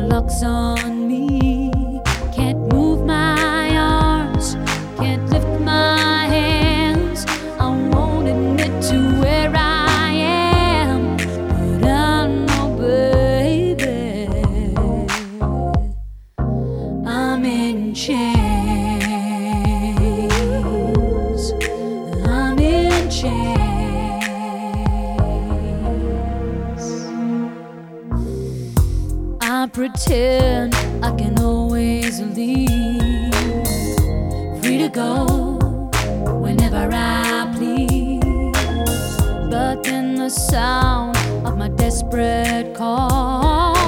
locks on me. Can't move my arms, can't lift my hands. I won't admit to where I am, but I know, baby, I'm in chains. I'm in chains. I pretend I can always leave, free to go whenever I please. But then the sound of my desperate call